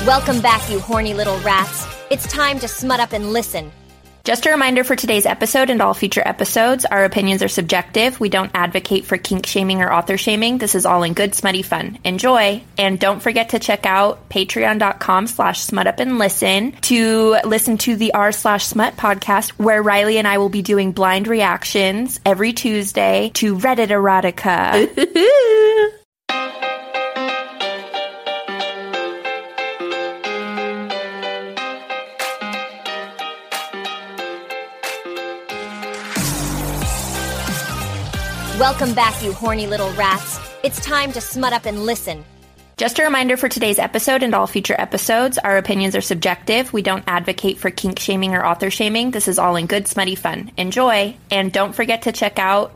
Welcome back, you horny little rats. It's time to smut up and listen. Just a reminder for today's episode and all future episodes, our opinions are subjective. We don't advocate for kink shaming or author shaming. This is all in good, smutty fun. Enjoy. And don't forget to check out patreon.com/smutupandlisten to listen to the r/smut podcast, where Riley and I will be doing blind reactions every Tuesday to Reddit erotica. Welcome back, you horny little rats. It's time to smut up and listen. Just a reminder for today's episode and all future episodes, our opinions are subjective. We don't advocate for kink shaming or author shaming. This is all in good, smutty fun. Enjoy. And don't forget to check out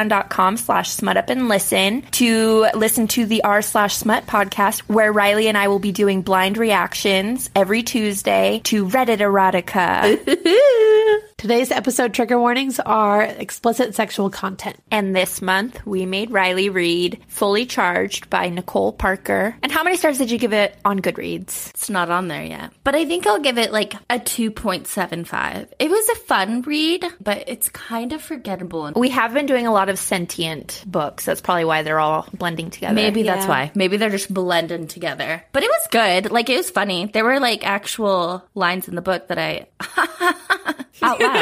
patreon.com/smutupandlisten to listen to the r/smut podcast, where Riley and I will be doing blind reactions every Tuesday to Reddit erotica. Today's episode trigger warnings are explicit sexual content. And this month, we made Riley read Fully Charged by Nicole Parker. And how many stars did you give it on Goodreads? It's not on there yet, but I think I'll give it like a 2.75. It was a fun read, but it's kind of forgettable. We have been doing a lot of sentient books. That's probably why they're all blending together. Maybe that's why. Maybe they're just blending together. But it was good. Like, it was funny. There were like actual lines in the book that I out loud.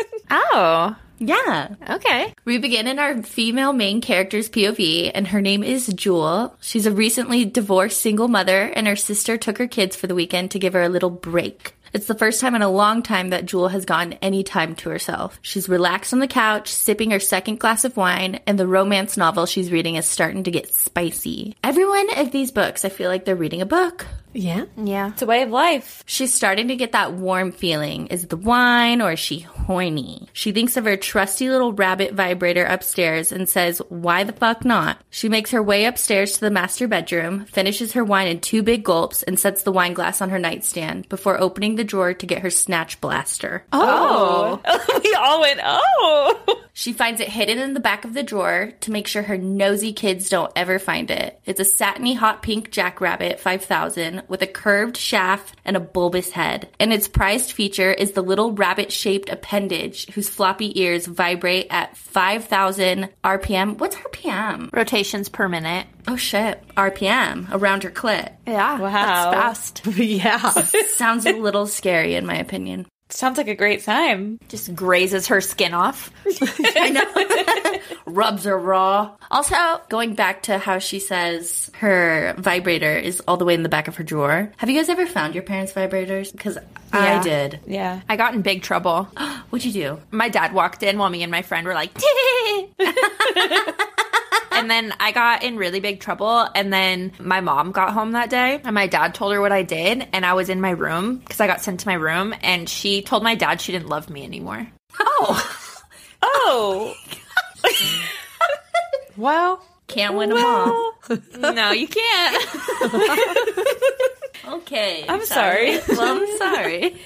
Oh. Yeah. Okay. We begin in our female main character's POV, and her name is Jewel. She's a recently divorced single mother, and her sister took her kids for the weekend to give her a little break. It's the first time in a long time that Jewel has gotten any time to herself. She's relaxed on the couch, sipping her second glass of wine, and the romance novel she's reading is starting to get spicy. Every one of these books, I feel like they're reading a book. Yeah. Yeah. It's a way of life. She's starting to get that warm feeling. Is it the wine or is she horny? She thinks of her trusty little rabbit vibrator upstairs and says, why the fuck not? She makes her way upstairs to the master bedroom, finishes her wine in 2 big gulps, and sets the wine glass on her nightstand before opening the drawer to get her snatch blaster. Oh. We all went, oh. She finds it hidden in the back of the drawer to make sure her nosy kids don't ever find it. It's a satiny hot pink Jackrabbit 5000 with a curved shaft and a bulbous head. And its prized feature is the little rabbit-shaped appendage whose floppy ears vibrate at 5,000 RPM. What's RPM? Rotations per minute. Oh shit. RPM around her clit. Yeah. Wow. That's fast. Yeah. Sounds a little scary in my opinion. Sounds like a great time. Just grazes her skin off. I know. Rubs her raw. Also, going back to how she says her vibrator is all the way in the back of her drawer. Have you guys ever found your parents' vibrators? Because I did. Yeah. I got in big trouble. What'd you do? My dad walked in while me and my friend were like, and then I got in really big trouble, and then my mom got home that day, and my dad told her what I did, and I was in my room, because I got sent to my room, and she told my dad she didn't love me anymore. Oh. Oh. Well. Can't win them all. No, you can't. Okay. I'm sorry. Well, I'm sorry.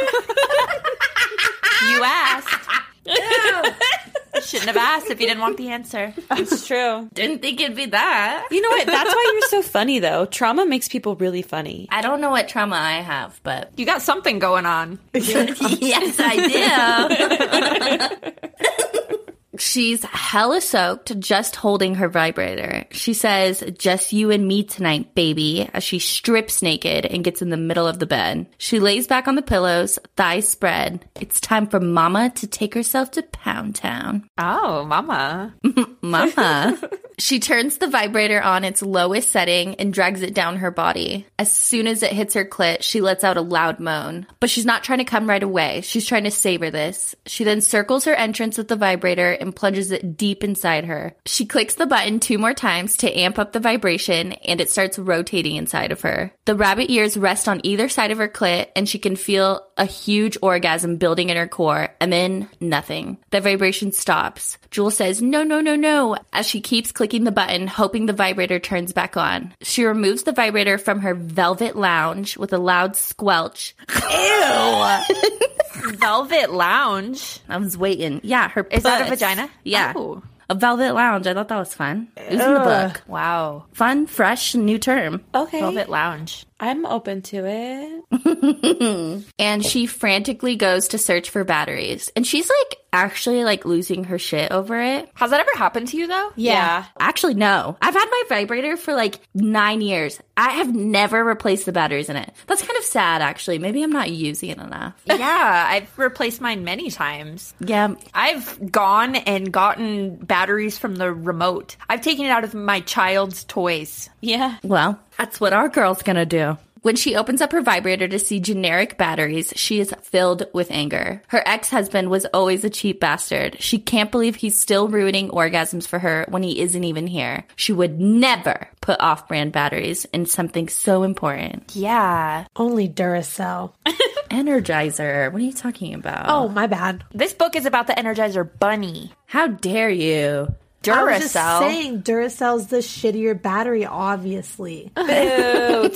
You asked. Shouldn't have asked if you didn't want the answer. It's true. Didn't think it'd be that. You know what? That's why you're so funny, though. Trauma makes people really funny. I don't know what trauma I have, but... You got something going on. Yes, I do. She's hella soaked just holding her vibrator. She says, just you and me tonight, baby, as she strips naked and gets in the middle of the bed. She lays back on the pillows, thighs spread. It's time for Mama to take herself to Pound Town. Oh, mama. Mama. She turns the vibrator on its lowest setting and drags it down her body. As soon as it hits her clit, she lets out a loud moan. But she's not trying to come right away. She's trying to savor this. She then circles her entrance with the vibrator and plunges it deep inside her. She clicks the button 2 more times to amp up the vibration, and it starts rotating inside of her. The rabbit ears rest on either side of her clit, and she can feel a huge orgasm building in her core, and then nothing. The vibration stops. Jewel says, no, no, no, no, as she keeps clicking the button, hoping the vibrator turns back on. She removes the vibrator from her velvet lounge with a loud squelch. Ew. Velvet lounge. I was waiting. Yeah, her Is that a puss. vagina? Yeah. Oh. A velvet lounge. I thought that was fun. It was in the book. Wow. Fun, fresh, new term. Okay. Velvet lounge. I'm open to it. And she frantically goes to search for batteries. And she's like actually like losing her shit over it. Has that ever happened to you though? Yeah. Actually, no. I've had my vibrator for like 9 years. I have never replaced the batteries in it. That's kind of sad, actually. Maybe I'm not using it enough. Yeah, I've replaced mine many times. Yeah. I've gone and gotten batteries from the remote. I've taken it out of my child's toys. Yeah. Well, that's what our girl's gonna do. When she opens up her vibrator to see generic batteries, she is filled with anger. Her ex-husband was always a cheap bastard. She can't believe he's still ruining orgasms for her when he isn't even here. She would never put off-brand batteries in something so important. Yeah. Only Duracell. Energizer. What are you talking about? Oh, my bad. This book is about the Energizer Bunny. How dare you? I was just Duracell. saying, Duracell's the shittier battery, obviously. Boo.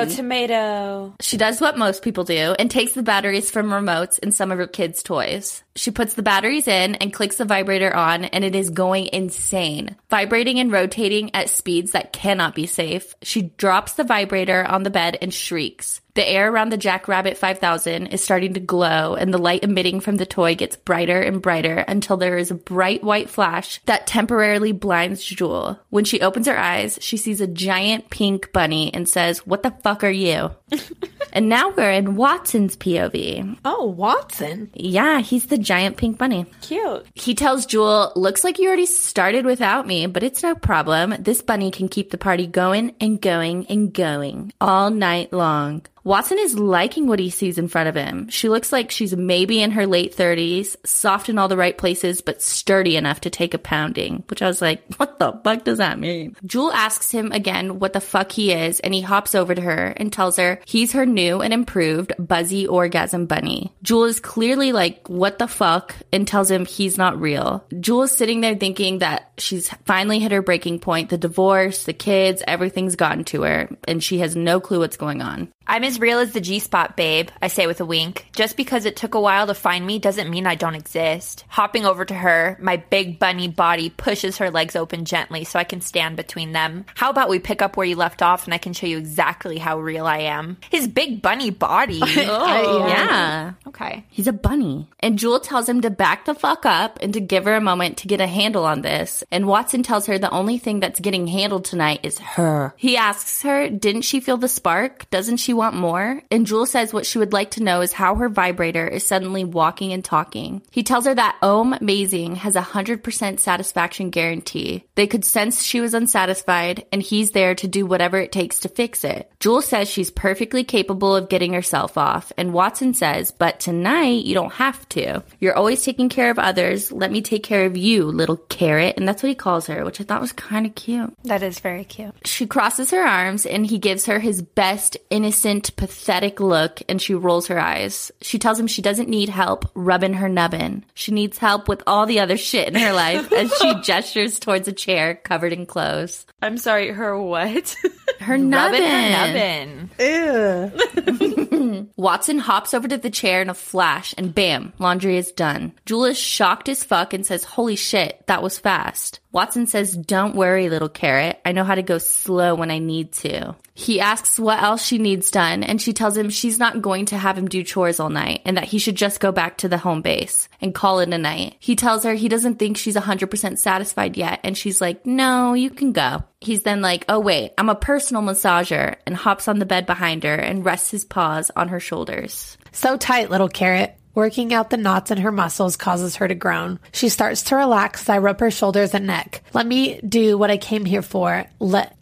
Tomato. She does what most people do and takes the batteries from remotes and some of her kids' toys. She puts the batteries in and clicks the vibrator on, and it is going insane. Vibrating and rotating at speeds that cannot be safe. She drops the vibrator on the bed and shrieks. The air around the Jackrabbit 5000 is starting to glow, and the light emitting from the toy gets brighter and brighter until there is a bright white flash that temporarily blinds Jewel. When she opens her eyes, she sees a giant pink bunny and says, "What the fuck are you?" And now we're in Watson's POV. Oh, Watson. Yeah, he's the giant pink bunny. Cute. He tells Jewel, "Looks like you already started without me, but it's no problem. This bunny can keep the party going and going and going all night long." Watson is liking what he sees in front of him. She looks like she's maybe in her late 30s, soft in all the right places, but sturdy enough to take a pounding, which I was like, what the fuck does that mean? Jewel asks him again what the fuck he is, and he hops over to her and tells her he's her new and improved buzzy orgasm bunny. Jewel is clearly like, what the fuck, and tells him he's not real. Jewel is sitting there thinking that she's finally hit her breaking point. The divorce, the kids, everything's gotten to her, and she has no clue what's going on. I'm as real as the G-spot, babe, I say with a wink. Just because it took a while to find me doesn't mean I don't exist. Hopping over to her, my big bunny body pushes her legs open gently so I can stand between them. How about we pick up where you left off and I can show you exactly how real I am? His big bunny body. Oh, yeah. Okay. He's a bunny. And Jewel tells him to back the fuck up and to give her a moment to get a handle on this. And Watson tells her the only thing that's getting handled tonight is her. He asks her, didn't she feel the spark? Doesn't she want more? And Jewel says what she would like to know is how her vibrator is suddenly walking and talking. He tells her that Ohm Mazing has a 100% satisfaction guarantee. They could sense she was unsatisfied, and he's there to do whatever it takes to fix it. Jewel says she's perfectly capable of getting herself off, and Watson says, but tonight you don't have to. You're always taking care of others. Let me take care of you, little carrot. And that's what he calls her, which I thought was kind of cute. That is very cute. She crosses her arms, and he gives her his best innocent, pathetic look, and she rolls her eyes. She tells him she doesn't need help rubbing her nubbin. She needs help with all the other shit in her life as she gestures towards a chair covered in clothes. I'm sorry, her what? Her nubbin. Rubbin' her nubbin. Ew. Watson hops over to the chair in a flash, and bam, laundry is done. Jewel is shocked as fuck and says, holy shit, that was fast. Watson says, don't worry, little carrot. I know how to go slow when I need to. He asks what else she needs done, and she tells him she's not going to have him do chores all night, and that he should just go back to the home base and call it a night. He tells her he doesn't think she's 100% satisfied yet, and she's like, no, you can go. He's then like, oh wait, I'm a personal massager, and hops on the bed behind her and rests his paws on her shoulders. So tight, little carrot. Working out the knots in her muscles causes her to groan. She starts to relax as I rub her shoulders and neck. Let me do what I came here for. Let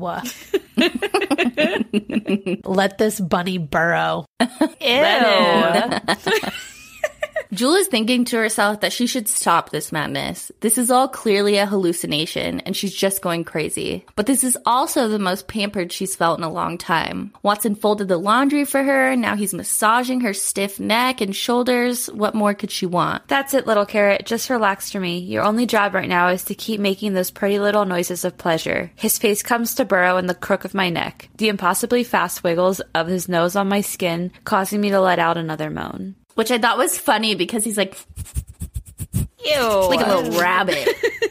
this bunny burrow. Ew. Jewel is thinking to herself that she should stop this madness. This is all clearly a hallucination, and she's just going crazy. But this is also the most pampered she's felt in a long time. Watson folded the laundry for her, and now he's massaging her stiff neck and shoulders. What more could she want? That's it, little carrot. Just relax for me. Your only job right now is to keep making those pretty little noises of pleasure. His face comes to burrow in the crook of my neck. The impossibly fast wiggles of his nose on my skin, causing me to let out another moan. Which I thought was funny because he's like, Ew. like a little rabbit.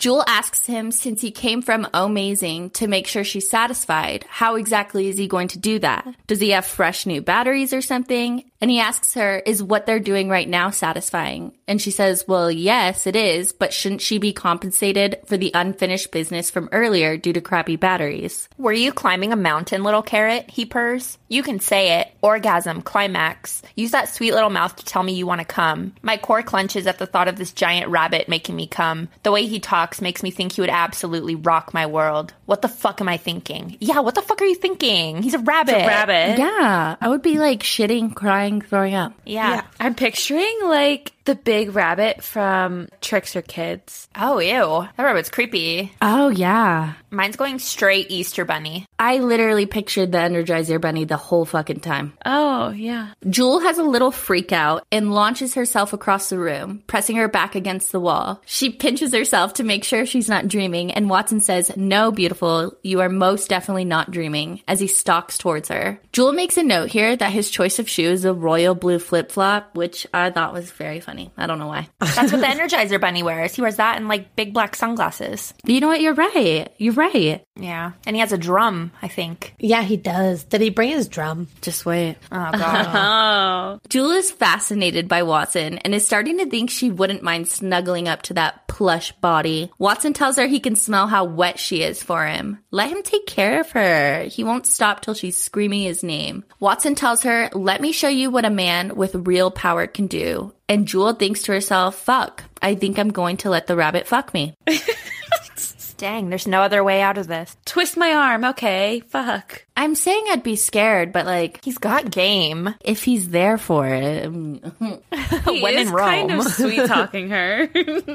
Jewel asks him, since he came from Amazing to make sure she's satisfied, how exactly is he going to do that? Does he have fresh new batteries or something? And he asks her, is what they're doing right now satisfying? And she says, well, yes, it is, but shouldn't she be compensated for the unfinished business from earlier due to crappy batteries? Were you climbing a mountain, little carrot? He purrs. You can say it. Orgasm, climax. Use that sweet little mouth to tell me you want to come. My core clenches at the thought of this giant rabbit making me come. The way he talks makes me think he would absolutely rock my world. What the fuck am I thinking? Yeah, what the fuck are you thinking? He's a rabbit. It's a rabbit. Yeah, I would be like shitting, crying, throwing up. Yeah. I'm picturing like the big rabbit from Tricks or Kids. Oh, ew. That rabbit's creepy. Oh, yeah. Mine's going straight Easter Bunny. I literally pictured the Energizer Bunny the whole fucking time. Oh, yeah. Jewel has a little freak out and launches herself across the room, pressing her back against the wall. She pinches herself to make sure she's not dreaming, and Watson says, no, beautiful, you are most definitely not dreaming, as he stalks towards her. Jewel makes a note here that his choice of shoe is a royal blue flip-flop, which I thought was very funny. I don't know why. That's what the Energizer Bunny wears. He wears that and like big black sunglasses. You know what? You're right. You're right. Yeah. And he has a drum, I think. Yeah, he does. Did he bring his drum? Just wait. Oh, God. Oh. Jewel is fascinated by Watson and is starting to think she wouldn't mind snuggling up to that plush body. Watson tells her he can smell how wet she is for him. Let him take care of her. He won't stop till she's screaming his name. Watson tells her, let me show you what a man with real power can do. And Jewel thinks to herself, fuck, I think I'm going to let the rabbit fuck me. Dang, there's no other way out of this. Twist my arm. Okay. Fuck. I'm saying I'd be scared, but like, He's got game. if he's there for it. He When is in Rome. kind of sweet talking her.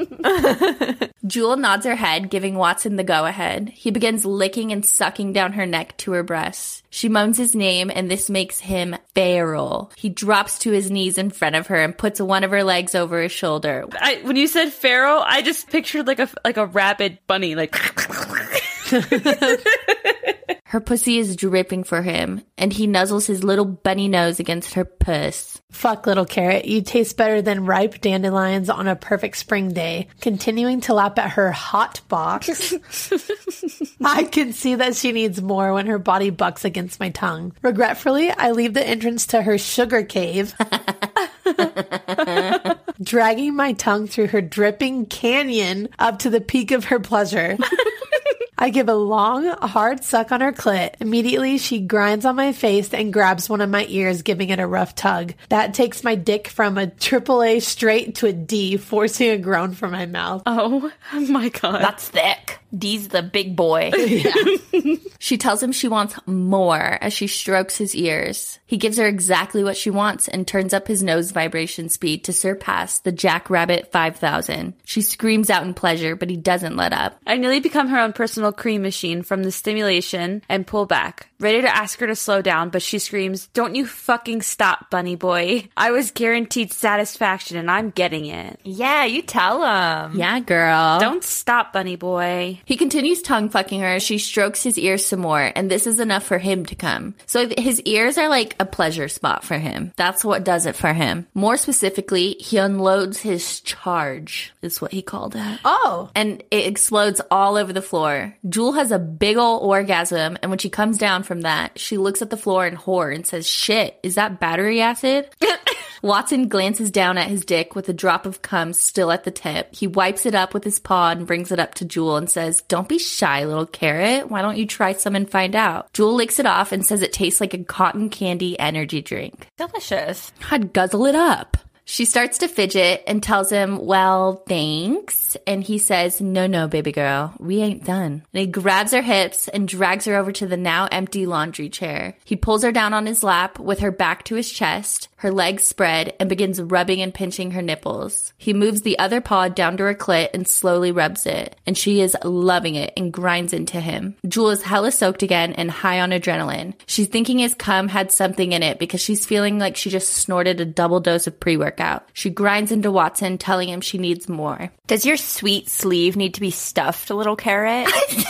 Jewel nods her head, giving Watson the go-ahead. He begins licking and sucking down her neck to her breasts. She moans his name, and this makes him feral. He drops to his knees in front of her and puts one of her legs over his shoulder. When you said feral, I just pictured like a rabid bunny, like. Her pussy is dripping for him, and he nuzzles his little bunny nose against her puss. Fuck, little carrot. You taste better than ripe dandelions on a perfect spring day. Continuing to lap at her hot box. I can see that she needs more when her body bucks against my tongue. Regretfully, I leave the entrance to her sugar cave. Dragging my tongue through her dripping canyon up to the peak of her pleasure. I give a long, hard suck on her clit. Immediately, she grinds on my face and grabs one of my ears, giving it a rough tug. That takes my dick from a AAA straight to a D, forcing a groan from my mouth. Oh my God. That's thick. D's the big boy. She tells him she wants more as she strokes his ears. He gives her exactly what she wants and turns up his nose vibration speed to surpass the Jackrabbit 5000. She screams out in pleasure, but he doesn't let up. I nearly become her own personal cream machine from the stimulation and pull back, ready to ask her to slow down, but she screams, don't you fucking stop, bunny boy. I was guaranteed satisfaction and I'm getting it. Yeah, you tell him. Yeah, girl. Don't stop, bunny boy. He continues tongue fucking her as she strokes his ears some more, and this is enough for him to come. So his ears are like a pleasure spot for him. That's what does it for him. More specifically, he unloads his charge, is what he called it. Oh. And it explodes all over the floor. Jewel has a big ol' orgasm, and when she comes down from that, she looks at the floor in horror and says, shit, is that battery acid? Watson glances down at his dick with a drop of cum still at the tip. He wipes it up with his paw and brings it up to Jewel and says, don't be shy, little carrot. Why don't you try some and find out? Jewel licks it off and says it tastes like a cotton candy energy drink. Delicious. I'd guzzle it up. She starts to fidget and tells him, well, thanks. And he says, no, baby girl, we ain't done. And he grabs her hips and drags her over to the now empty laundry chair. He pulls her down on his lap with her back to his chest, her legs spread, and begins rubbing and pinching her nipples. He moves the other paw down to her clit and slowly rubs it. And she is loving it and grinds into him. Jewel is hella soaked again and high on adrenaline. She's thinking his cum had something in it because she's feeling like she just snorted a double dose of pre-workout. She grinds into Watson, telling him she needs more. Does your sweet sleeve need to be stuffed, little carrot?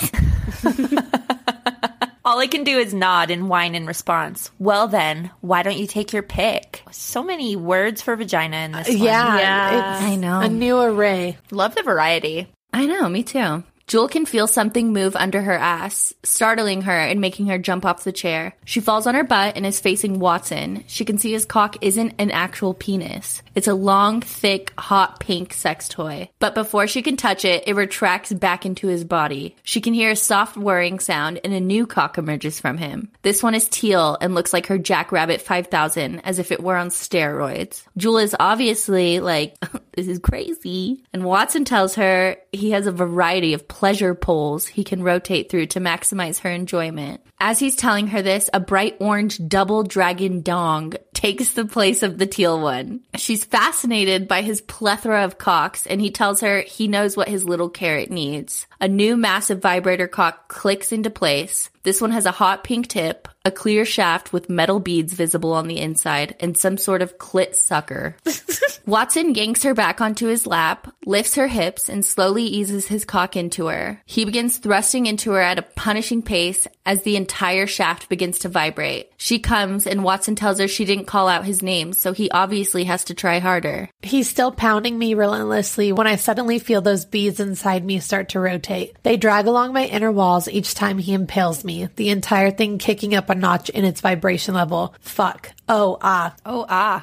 All I can do is nod and whine in response. Well then, why don't you take your pick? So many words for vagina in this one. Yeah. It's I know. a new array. Love the variety. I know, me too. Jewel can feel something move under her ass, startling her and making her jump off the chair. She falls on her butt and is facing Watson. She can see his cock isn't an actual penis. It's a long, thick, hot pink sex toy. But before she can touch it, it retracts back into his body. She can hear a soft whirring sound and a new cock emerges from him. This one is teal and looks like her Jackrabbit 5000, as if it were on steroids. Jewel is obviously like, this is crazy. And Watson tells her he has a variety of pleasure poles he can rotate through to maximize her enjoyment. As he's telling her this, a bright orange double dragon dong takes the place of the teal one. She's fascinated by his plethora of cocks, and he tells her he knows what his little carrot needs. A new massive vibrator cock clicks into place. This one has a hot pink tip, a clear shaft with metal beads visible on the inside, and some sort of clit sucker. Watson yanks her back onto his lap, lifts her hips, and slowly eases his cock into her. He begins thrusting into her at a punishing pace as the entire shaft begins to vibrate. She comes, and Watson tells her she didn't call out his name, so he obviously has to try harder. He's still pounding me relentlessly when I suddenly feel those beads inside me start to rotate. They drag along my inner walls each time he impales me, the entire thing kicking up a notch in its vibration level. Fuck. Oh, ah. Oh, ah.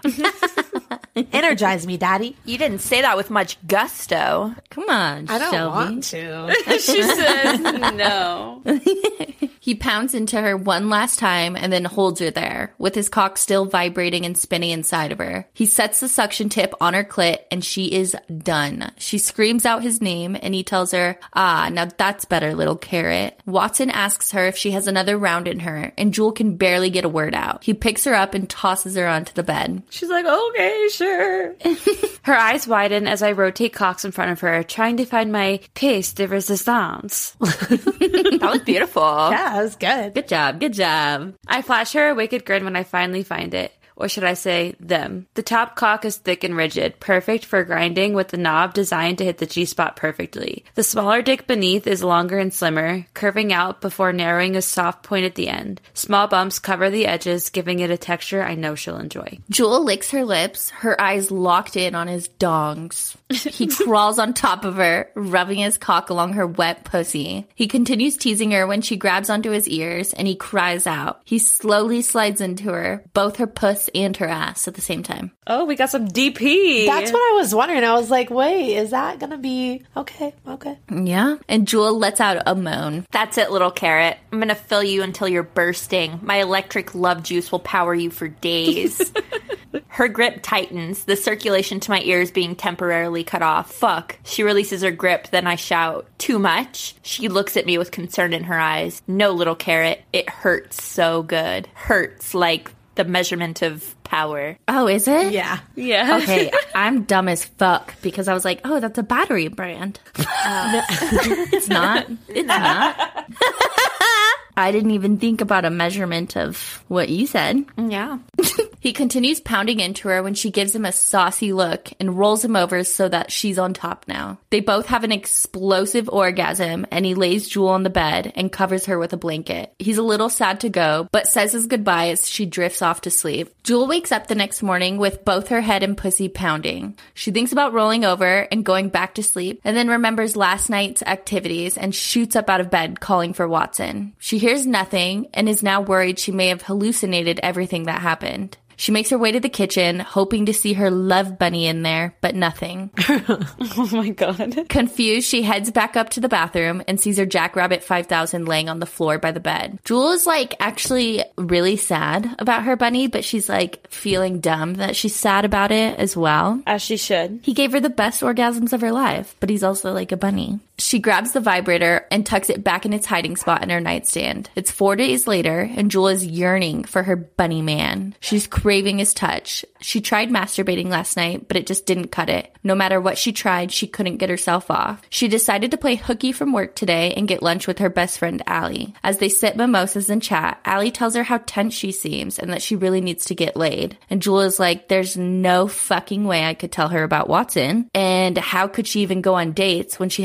Energize me, Daddy. You didn't say that with much gusto. Come on, I don't Shelby. want to. She says no. He pounds into her one last time and then holds her there, with his cock still vibrating and spinning inside of her. He sets the suction tip on her clit, and she is done. She screams out his name, and he tells her, "Ah, now that's better, little carrot." Watson asks her if she has another round in her, and Jewel can barely get a word out. He picks her up and tosses her onto the bed. She's like, okay, sure. Her eyes widen as I rotate cocks in front of her, trying to find my pièce de résistance. That was beautiful. Yeah, that was good. Good job, good job. I flash her a wicked grin when I finally find it. Or should I say, them. The top cock is thick and rigid, perfect for grinding with the knob designed to hit the G-spot perfectly. The smaller dick beneath is longer and slimmer, curving out before narrowing a soft point at the end. Small bumps cover the edges, giving it a texture I know she'll enjoy. Jewel licks her lips, her eyes locked in on his dongs. He crawls on top of her, rubbing his cock along her wet pussy. He continues teasing her when she grabs onto his ears, and he cries out. He slowly slides into her, both her puss and her ass at the same time. Oh, we got some DP. That's what I was wondering. I was like, wait, is that going to be okay? Okay. Yeah. And Jewel lets out a moan. That's it, little carrot. I'm gonna fill you until you're bursting. My electric love juice will power you for days. Her grip tightens, the circulation to my ears being temporarily cut off. Fuck. She releases her grip, then I shout, "Too much?" She looks at me with concern in her eyes. No, little carrot. It hurts so good. Hurts like the measurement of power. Oh, is it? Yeah. Yeah. Okay, I'm dumb as fuck because I was like, oh, that's a battery brand. It's not. It's not. I didn't even think about a measurement of what you said. Yeah. He continues pounding into her when she gives him a saucy look and rolls him over so that she's on top now. They both have an explosive orgasm, and he lays Jewel on the bed and covers her with a blanket. He's a little sad to go, but says his goodbye as she drifts off to sleep. Jewel wakes up the next morning with both her head and pussy pounding. She thinks about rolling over and going back to sleep, and then remembers last night's activities and shoots up out of bed calling for Watson. She hears nothing and is now worried she may have hallucinated everything that happened. She makes her way to the kitchen, hoping to see her love bunny in there, but nothing. Oh my god. Confused, she heads back up to the bathroom and sees her Jackrabbit 5000 laying on the floor by the bed. Jewel is actually really sad about her bunny, but she's feeling dumb that she's sad about it as well. As she should. He gave her the best orgasms of her life, but he's also like a bunny. She grabs the vibrator and tucks it back in its hiding spot in her nightstand. It's 4 days later, and Jewel is yearning for her bunny man. She's craving his touch. She tried masturbating last night, but it just didn't cut it. No matter what she tried, she couldn't get herself off. She decided to play hooky from work today and get lunch with her best friend, Allie. As they sip mimosas and chat, Allie tells her how tense she seems and that she really needs to get laid. And Jewel is like, there's no fucking way I could tell her about Watson. And how could she even go on dates when she has her kids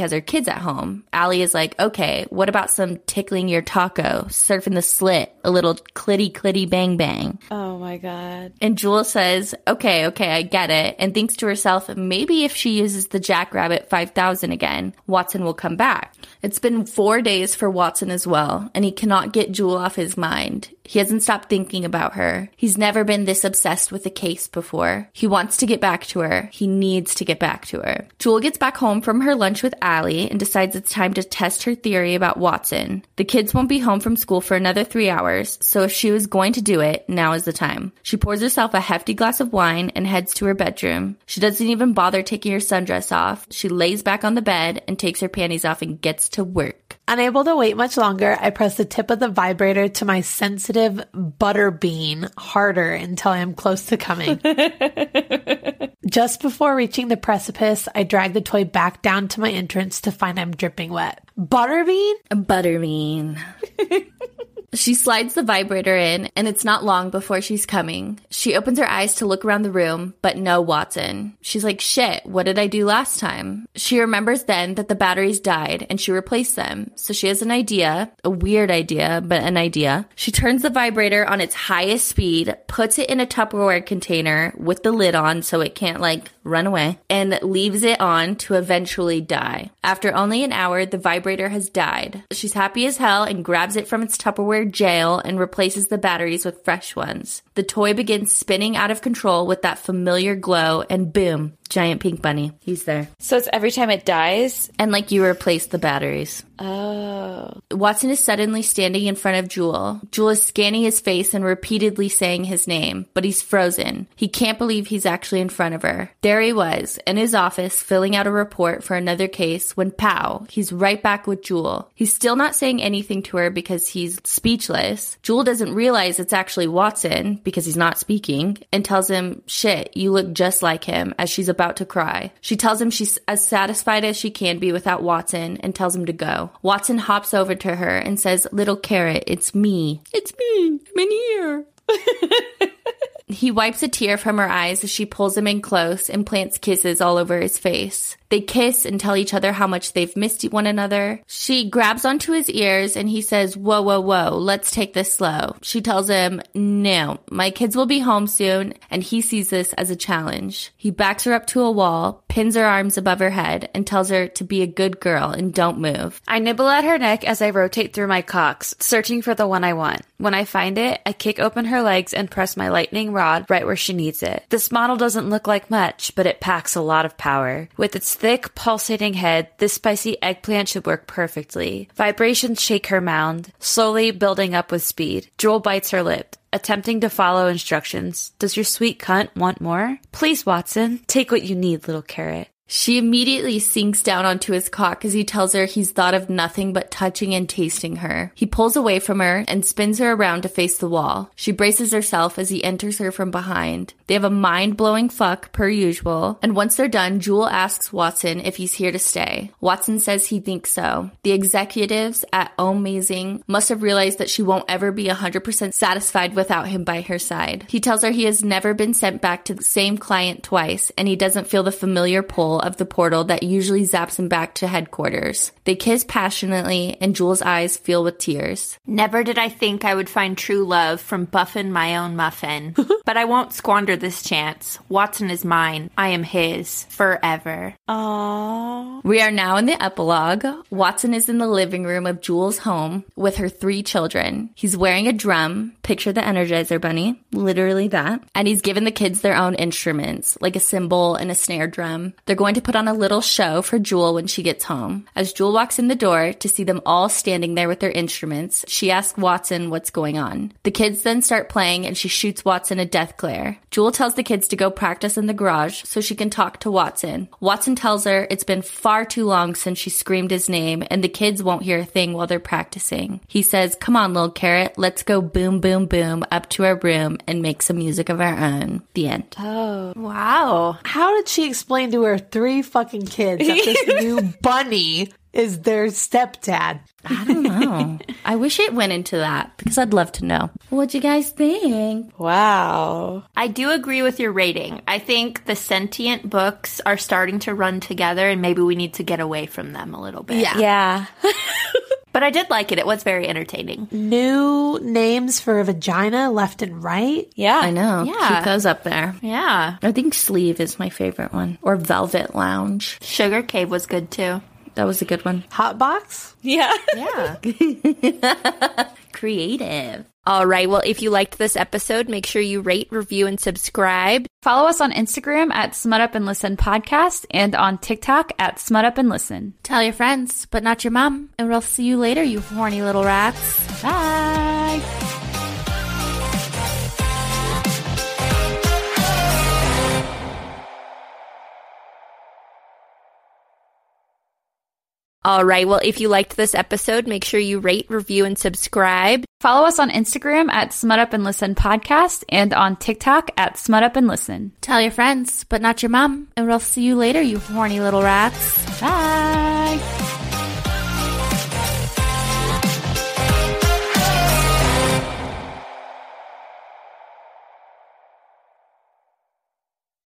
kids at home. Allie is like, okay, what about some tickling your taco, surfing the slit, a little clitty bang bang? Oh my God. And Jewel says, okay, I get it, and thinks to herself, maybe if she uses the Jackrabbit 5000 again, Watson will come back. It's been 4 days for Watson as well, and he cannot get Jewel off his mind. He hasn't stopped thinking about her. He's never been this obsessed with a case before. He wants to get back to her. He needs to get back to her. Jewel gets back home from her lunch with Allie and decides it's time to test her theory about Watson. The kids won't be home from school for another 3 hours, so if she was going to do it, now is the time. She pours herself a hefty glass of wine and heads to her bedroom. She doesn't even bother taking her sundress off. She lays back on the bed and takes her panties off and gets to work. Unable to wait much longer, I press the tip of the vibrator to my sensitive butter bean harder until I am close to coming. Just before reaching the precipice, I drag the toy back down to my entrance to find I'm dripping wet. Butterbean? Butterbean. She slides the vibrator in, and it's not long before she's coming. She opens her eyes to look around the room, but no Watson. She's like, shit, what did I do last time? She remembers then that the batteries died, and she replaced them. So she has an idea, a weird idea, but an idea. She turns the vibrator on its highest speed, puts it in a Tupperware container with the lid on so it can't, run away, and leaves it on to eventually die. After only an hour, the vibrator has died. She's happy as hell and grabs it from its Tupperware jail and replaces the batteries with fresh ones. The toy begins spinning out of control with that familiar glow, and boom, giant pink bunny. He's there. So it's every time it dies? And you replace the batteries. Oh. Watson is suddenly standing in front of Jewel. Jewel is scanning his face and repeatedly saying his name, but he's frozen. He can't believe he's actually in front of her. There he was, in his office, filling out a report for another case, when pow, he's right back with Jewel. He's still not saying anything to her because he's speechless. Jewel doesn't realize it's actually Watson, because he's not speaking, and tells him, shit, you look just like him, as she's about to cry. She tells him she's as satisfied as she can be without Watson and tells him to go. Watson hops over to her and says, little carrot, it's me. It's me. I'm in here. He wipes a tear from her eyes as she pulls him in close and plants kisses all over his face. They kiss and tell each other how much they've missed one another. She grabs onto his ears and he says, whoa, let's take this slow. She tells him, no, my kids will be home soon, and he sees this as a challenge. He backs her up to a wall, pins her arms above her head, and tells her to be a good girl and don't move. I nibble at her neck as I rotate through my cocks, searching for the one I want. When I find it, I kick open her legs and press my lightning rod right where she needs it. This model doesn't look like much, but it packs a lot of power. With its thick, pulsating head, this spicy eggplant should work perfectly. Vibrations shake her mound, slowly building up with speed. Jewel bites her lip, attempting to follow instructions. Does your sweet cunt want more? Please, Watson, take what you need, little carrot. She immediately sinks down onto his cock as he tells her he's thought of nothing but touching and tasting her. He pulls away from her and spins her around to face the wall. She braces herself as he enters her from behind. They have a mind-blowing fuck per usual, and once they're done, Jewel asks Watson if he's here to stay. Watson says he thinks so. The executives at Amazing must have realized that she won't ever be 100% satisfied without him by her side. He tells her he has never been sent back to the same client twice, and he doesn't feel the familiar pull of the portal that usually zaps him back to headquarters. They kiss passionately, and Jewel's eyes fill with tears. Never did I think I would find true love from buffing my own muffin. But I won't squander this chance. Watson is mine. I am his. Forever. Aww. We are now in the epilogue. Watson is in the living room of Jewel's home with her 3 children. He's wearing a drum. Picture the Energizer Bunny. Literally that. And he's given the kids their own instruments, like a cymbal and a snare drum. They're going to put on a little show for Jewel when she gets home. As Jewel walks in the door to see them all standing there with their instruments, she asks Watson what's going on. The kids then start playing and she shoots Watson a death glare. Jewel tells the kids to go practice in the garage so she can talk to Watson. Watson tells her it's been far too long since she screamed his name and the kids won't hear a thing while they're practicing. He says, come on, little carrot, let's go boom, boom, boom up to our room and make some music of our own. The end. Oh. Wow. How did she explain to her 3 fucking kids that this new bunny is their stepdad? I don't know. I wish it went into that because I'd love to know. What'd you guys think? Wow. I do agree with your rating. I think the sentient books are starting to run together and maybe we need to get away from them a little bit. Yeah. But I did like it. It was very entertaining. New names for a vagina left and right. Yeah. I know. Yeah. Keep those up there. Yeah. I think Sleeve is my favorite one. Or Velvet Lounge. Sugar Cave was good too. That was a good one. Hot box? Yeah. Yeah. Creative. All right. Well, if you liked this episode, make sure you rate, review, and subscribe. Follow us on Instagram at Smut Up and Listen Podcast and on TikTok at Smut Up and Listen. Tell your friends, but not your mom. And we'll see you later, you horny little rats. Bye. All right. Well, if you liked this episode, make sure you rate, review, and subscribe. Follow us on Instagram at Smut Up and Listen Podcast and on TikTok at Smut Up and Listen. Tell your friends, but not your mom. And we'll see you later, you horny little rats. Bye.